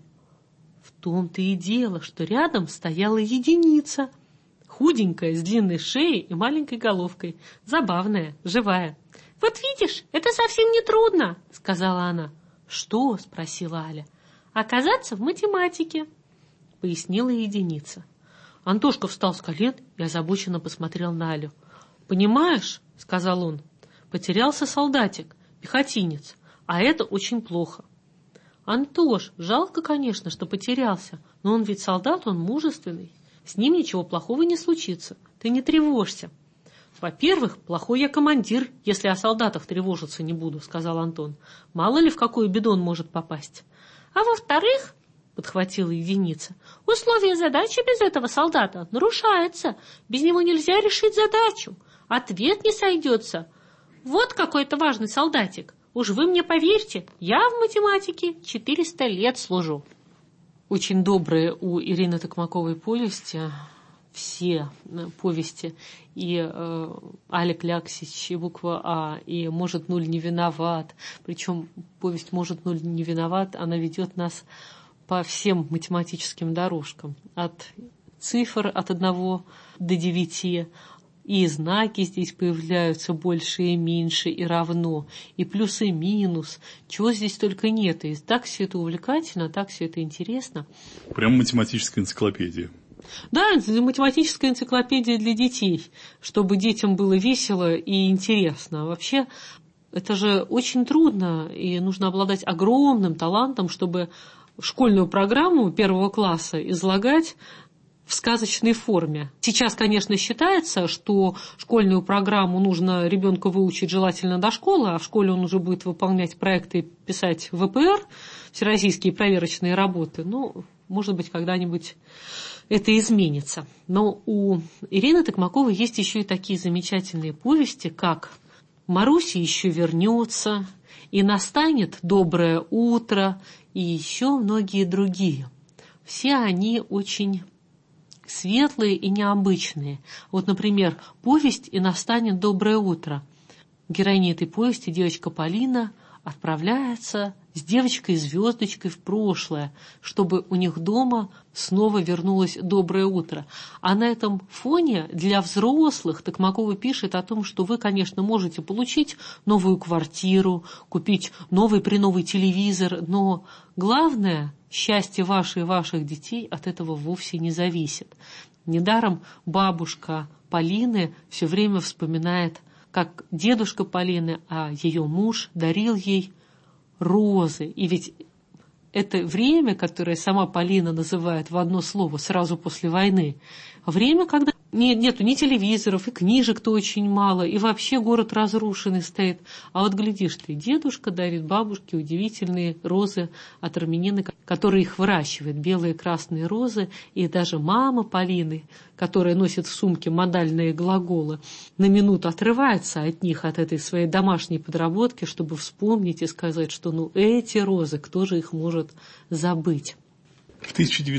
В том-то и дело, что рядом стояла единица, худенькая, с длинной шеей и маленькой головкой, забавная, живая. «Вот видишь, это совсем не трудно», — сказала она. «Что?» — спросила Аля. «Оказаться в математике», — пояснила единица. Антошка встал с колен и озабоченно посмотрел на Алю. «Понимаешь, — сказал он, — потерялся солдатик, пехотинец, а это очень плохо». «Антош, жалко, конечно, что потерялся, но он ведь солдат, он мужественный. С ним ничего плохого не случится, ты не тревожься». «Во-первых, плохой я командир, если о солдатах тревожиться не буду», — сказал Антон. «Мало ли в какую беду он может попасть». «А во-вторых, — подхватила единица, — условие задачи без этого солдата нарушается. Без него нельзя решить задачу. Ответ не сойдется. Вот какой-то важный солдатик. Уж вы мне поверьте, я в математике 400 лет служу». Очень добрые у Ирины Токмаковой повести, все повести, и Алик Ляксич, и буква А, и «Может, нуль не виноват». Причем повесть «Может, нуль не виноват», она ведет нас по всем математическим дорожкам. От цифр от 1 до 9, и знаки здесь появляются больше и меньше, и равно, и плюс и минус. Чего здесь только нет. И так все это увлекательно, так все это интересно. Прям математическая энциклопедия. Да, математическая энциклопедия для детей, чтобы детям было весело и интересно. Вообще, это же очень трудно, и нужно обладать огромным талантом, чтобы школьную программу 1 класса излагать в сказочной форме. Сейчас, конечно, считается, что школьную программу нужно ребенку выучить желательно до школы, а в школе он уже будет выполнять проекты и писать ВПР, всероссийские проверочные работы. Ну, может быть, когда-нибудь это изменится. Но у Ирины Токмаковой есть еще и такие замечательные повести, как «Маруся еще вернется», и «Настанет доброе утро», и еще многие другие. Все они очень светлые и необычные. Вот, например, повесть «И настанет доброе утро». Героиня этой повести, девочка Полина, отправляется с девочкой-звездочкой в прошлое, чтобы у них дома снова вернулось доброе утро. А на этом фоне для взрослых Токмакова пишет о том, что вы, конечно, можете получить новую квартиру, купить новый телевизор, но главное, счастье ваше и ваших детей от этого вовсе не зависит. Недаром бабушка Полины все время вспоминает, как дедушка Полины, а ее муж дарил ей розы. И ведь это время, которое сама Полина называет в одно слово сразу после войны, время, когда нету ни телевизоров, и книжек-то очень мало, и вообще город разрушенный стоит. А вот глядишь ты, дедушка дарит бабушке удивительные розы от армянина, который их выращивает, белые и красные розы, и даже мама Полины, которая носит в сумке модальные глаголы, на минуту отрывается от них, от этой своей домашней подработки, чтобы вспомнить и сказать, что эти розы, кто же их может забыть? В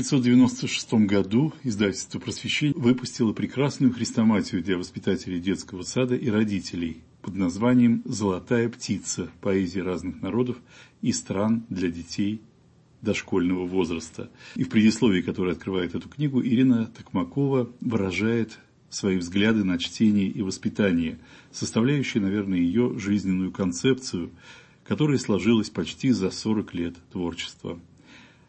1996 году издательство «Просвещение» выпустило прекрасную хрестоматию для воспитателей детского сада и родителей под названием «Золотая птица. Поэзия разных народов и стран для детей дошкольного возраста». И в предисловии, которое открывает эту книгу, Ирина Токмакова выражает свои взгляды на чтение и воспитание, составляющие, наверное, ее жизненную концепцию, которая сложилась почти за 40 лет творчества.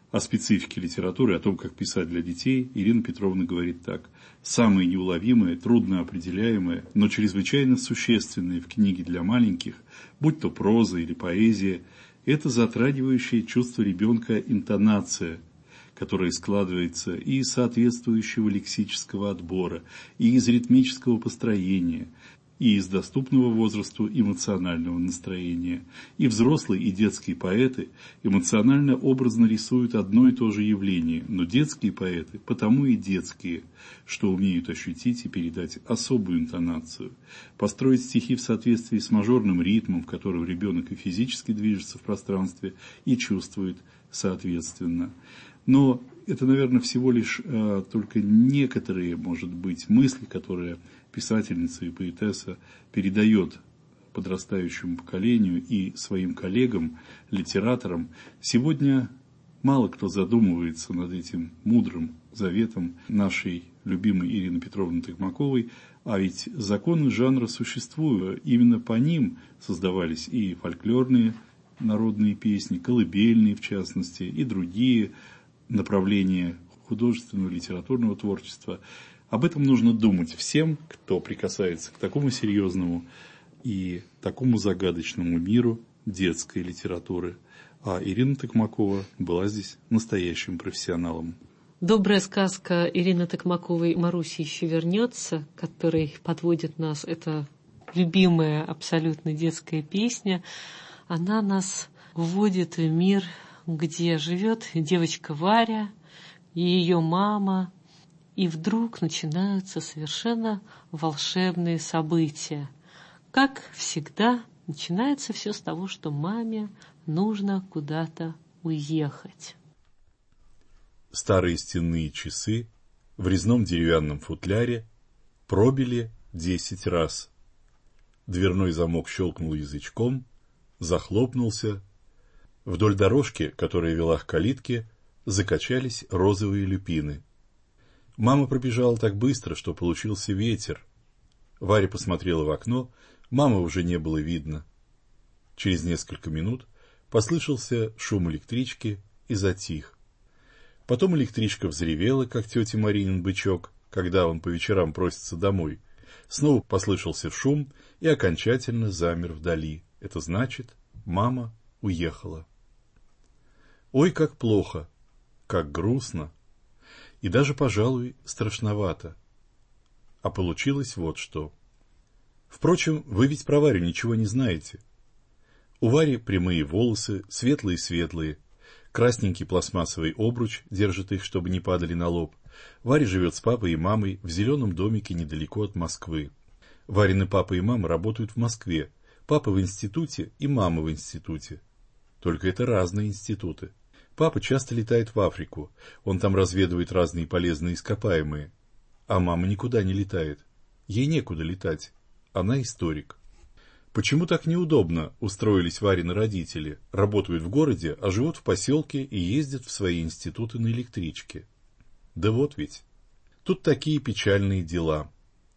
О специфике литературы, о том, как писать для детей, Ирина Петровна говорит так. Самое неуловимое, трудно определяемое, но чрезвычайно существенное в книге для маленьких, будь то проза или поэзия, это затрагивающее чувство ребенка интонация, которая складывается и из соответствующего лексического отбора, и из ритмического построения, и из доступного возрасту эмоционального настроения. И взрослые, и детские поэты эмоционально-образно рисуют одно и то же явление, но детские поэты потому и детские, что умеют ощутить и передать особую интонацию, построить стихи в соответствии с мажорным ритмом, в котором ребенок и физически движется в пространстве, и чувствует соответственно. Но это, наверное, всего лишь только некоторые, может быть, мысли, которые писательница и поэтесса передает подрастающему поколению и своим коллегам, литераторам. Сегодня мало кто задумывается над этим мудрым заветом нашей любимой Ирины Петровны Токмаковой, а ведь законы жанра существуют. Именно по ним создавались и фольклорные народные песни, колыбельные в частности, и другие направления художественного литературного творчества. Об этом нужно думать всем, кто прикасается к такому серьезному и такому загадочному миру детской литературы. А Ирина Токмакова была здесь настоящим профессионалом. Добрая сказка Ирины Токмаковой «Маруся еще вернется», которой подводит нас эта любимая абсолютно детская песня, она нас вводит в мир, где живет девочка Варя и ее мама, и вдруг начинаются совершенно волшебные события. Как всегда, начинается все с того, что маме нужно куда-то уехать. Старые стенные часы в резном деревянном футляре пробили 10 раз. Дверной замок щелкнул язычком, захлопнулся. Вдоль дорожки, которая вела к калитке, закачались розовые люпины. Мама пробежала так быстро, что получился ветер. Варя посмотрела в окно, мамы уже не было видно. Через несколько минут послышался шум электрички и затих. Потом электричка взревела, как тетя Маринин бычок, когда он по вечерам просится домой. Снова послышался шум и окончательно замер вдали. Это значит, мама уехала. Ой, как плохо, как грустно. И даже, пожалуй, страшновато. А получилось вот что. Впрочем, вы ведь про Варю ничего не знаете. У Вари прямые волосы, светлые-светлые, красненький пластмассовый обруч держит их, чтобы не падали на лоб. Варя живет с папой и мамой в зеленом домике недалеко от Москвы. Варины папа и мама работают в Москве. Папа в институте и мама в институте. Только это разные институты. Папа часто летает в Африку, он там разведывает разные полезные ископаемые. А мама никуда не летает. Ей некуда летать. Она историк. Почему так неудобно устроились Варины родители? Работают в городе, а живут в поселке и ездят в свои институты на электричке. Да вот ведь. Тут такие печальные дела.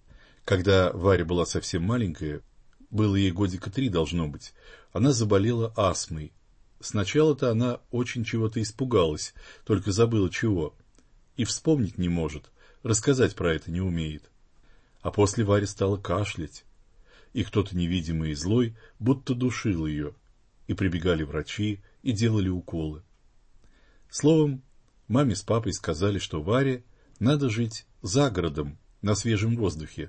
Когда Варя была совсем маленькая, было ей годика 3 должно быть, она заболела астмой. Сначала-то она очень чего-то испугалась, только забыла чего. И вспомнить не может, рассказать про это не умеет. А после Варя стала кашлять. И кто-то невидимый и злой будто душил ее. И прибегали врачи, и делали уколы. Словом, маме с папой сказали, что Варе надо жить за городом, на свежем воздухе.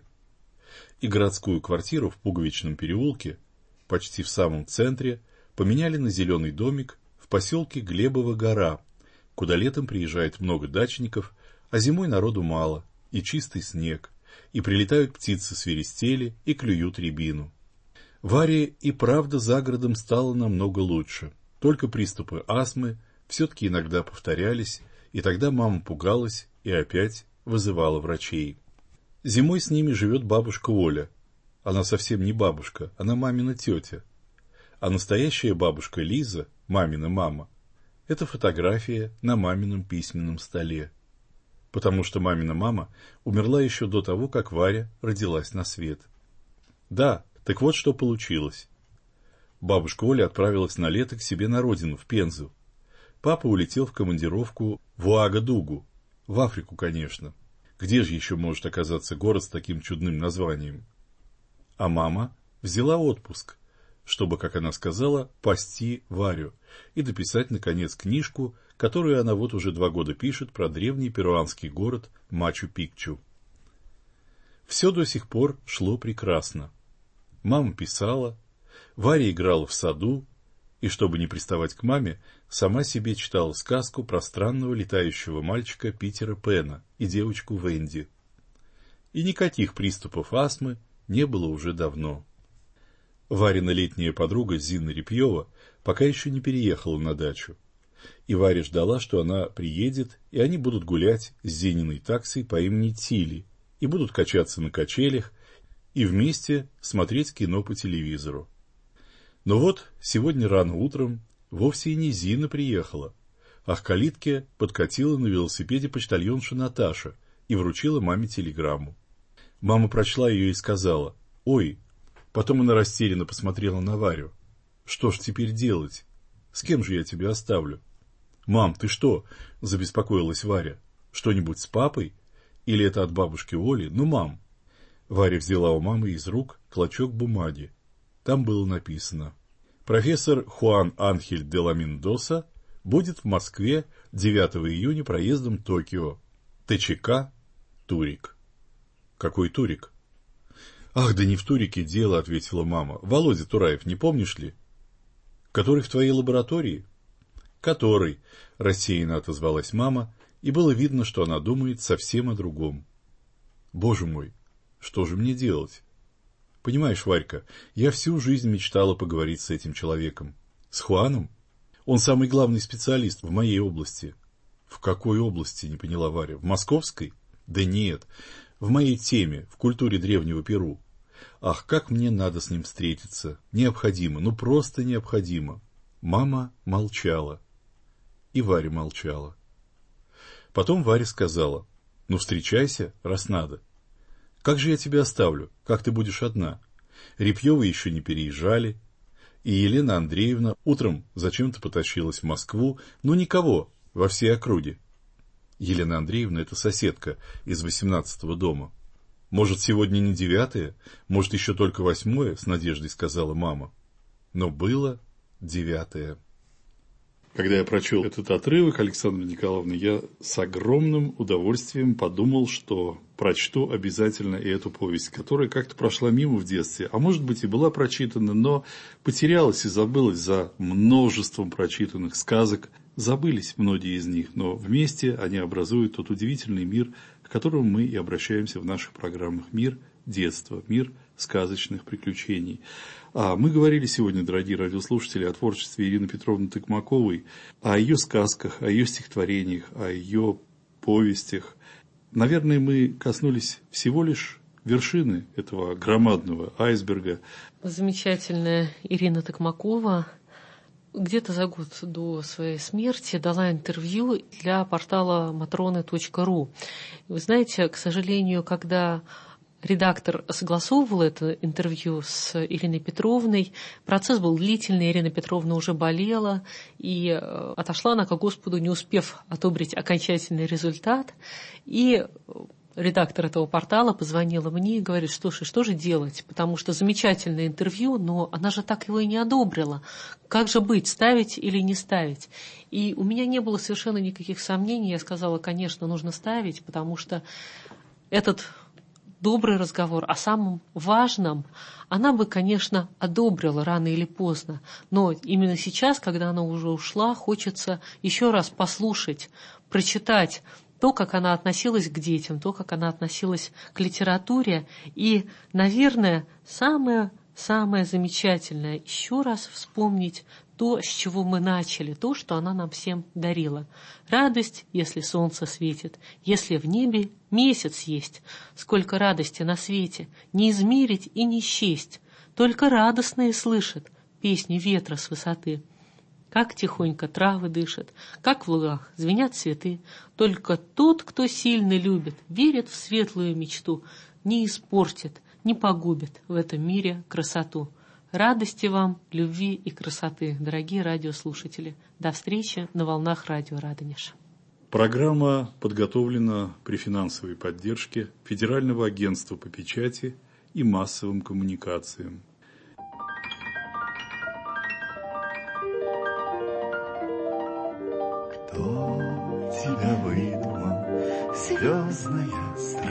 И городскую квартиру в Пуговичном переулке, почти в самом центре, поменяли на зеленый домик в поселке Глебова гора, куда летом приезжает много дачников, а зимой народу мало, и чистый снег, и прилетают птицы-свиристели и клюют рябину. Варе и правда за городом стало намного лучше, только приступы астмы все-таки иногда повторялись, и тогда мама пугалась и опять вызывала врачей. Зимой с ними живет бабушка Оля. Она совсем не бабушка, она мамина тетя. А настоящая бабушка Лиза, мамина мама, это фотография на мамином письменном столе. Потому что мамина мама умерла еще до того, как Варя родилась на свет. Да, так вот что получилось. Бабушка Оля отправилась на лето к себе на родину, в Пензу. папа улетел в командировку в Уагадугу, в Африку, конечно. Где же еще может оказаться город с таким чудным названием? А мама взяла отпуск, чтобы, как она сказала, пасти Варю и дописать, наконец, книжку, которую она вот уже 2 года пишет про древний перуанский город Мачу-Пикчу. Все до сих пор шло прекрасно. Мама писала, Варя играла в саду, и, чтобы не приставать к маме, сама себе читала сказку про странного летающего мальчика Питера Пэна и девочку Венди. И никаких приступов астмы не было уже давно. Варина летняя подруга Зина Репьева пока еще не переехала на дачу. И Варя ждала, что она приедет, и они будут гулять с Зининой таксой по имени Тили, и будут качаться на качелях, и вместе смотреть кино по телевизору. Но вот сегодня рано утром вовсе и не Зина приехала, а к калитке подкатила на велосипеде почтальонша Наташа и вручила маме телеграмму. Мама прочла ее и сказала: «Ой». Потом она растерянно посмотрела на Варю. «Что ж теперь делать? С кем же я тебя оставлю?» «Мам, ты что?» – забеспокоилась Варя. «Что-нибудь с папой? Или это от бабушки Оли? Ну, мам». Варя взяла у мамы из рук клочок бумаги. Там было написано: профессор Хуан Анхель де ла Мендоса будет в Москве 9 июня проездом Токио. ТЧК Турик. Какой Турик? Ах, да не в Турике дело, ответила мама. Володя Тураев, не помнишь ли? Который в твоей лаборатории? Который, рассеянно отозвалась мама, и было видно, что она думает совсем о другом. Боже мой, что же мне делать? Понимаешь, Варька, я всю жизнь мечтала поговорить с этим человеком. С Хуаном? Он самый главный специалист в моей области. В какой области, не поняла Варя? В московской? Да нет, в моей теме, в культуре древнего Перу. Ах, как мне надо с ним встретиться. Необходимо, ну просто необходимо. Мама молчала. И Варя молчала. Потом Варя сказала: ну встречайся, раз надо. Как же я тебя оставлю? Как ты будешь одна? Репьевы еще не переезжали. И Елена Андреевна утром зачем-то потащилась в Москву, но никого во всей округе. Елена Андреевна — это соседка из 18-го дома. Может, сегодня не 9-е, может, еще только 8-е, с надеждой сказала мама. Но было 9-е. Когда я прочел этот отрывок, Александра Николаевна, я с огромным удовольствием подумал, что прочту обязательно и эту повесть, которая как-то прошла мимо в детстве, а может быть и была прочитана, но потерялась и забылась за множеством прочитанных сказок. Забылись многие из них, но вместе они образуют тот удивительный мир, к которому мы и обращаемся в наших программах. Мир детства, мир сказочных приключений. Мы говорили сегодня, дорогие радиослушатели, о творчестве Ирины Петровны Токмаковой, о ее сказках, о ее стихотворениях, о ее повестях. Наверное, мы коснулись всего лишь вершины этого громадного айсберга. Замечательная Ирина Токмакова где-то за год до своей смерти дала интервью для портала matrony.ru. Вы знаете, к сожалению, когда редактор согласовывал это интервью с Ириной Петровной, процесс был длительный, Ирина Петровна уже болела, и отошла она ко Господу, не успев одобрить окончательный результат. И редактор этого портала позвонила мне и говорит: что же делать, потому что замечательное интервью, но она же так его и не одобрила. Как же быть, ставить или не ставить? И у меня не было совершенно никаких сомнений, я сказала: конечно, нужно ставить, потому что этот добрый разговор о самом важном она бы, конечно, одобрила рано или поздно, но именно сейчас, когда она уже ушла, хочется еще раз послушать, прочитать то, как она относилась к детям, то, как она относилась к литературе, и, наверное, самое замечательное — еще раз вспомнить то, с чего мы начали, то, что она нам всем дарила. Радость, если солнце светит, если в небе месяц есть. Сколько радости на свете, не измерить и не счесть. Только радостные слышат песни ветра с высоты. Как тихонько травы дышат, как в лугах звенят цветы. Только тот, кто сильно любит, верит в светлую мечту, не испортит, не погубит в этом мире красоту. Радости вам, любви и красоты, дорогие радиослушатели. До встречи на волнах радио Радонеж. Программа подготовлена при финансовой поддержке Федерального агентства по печати и массовым коммуникациям. Кто тебя выдумал, звездная страна?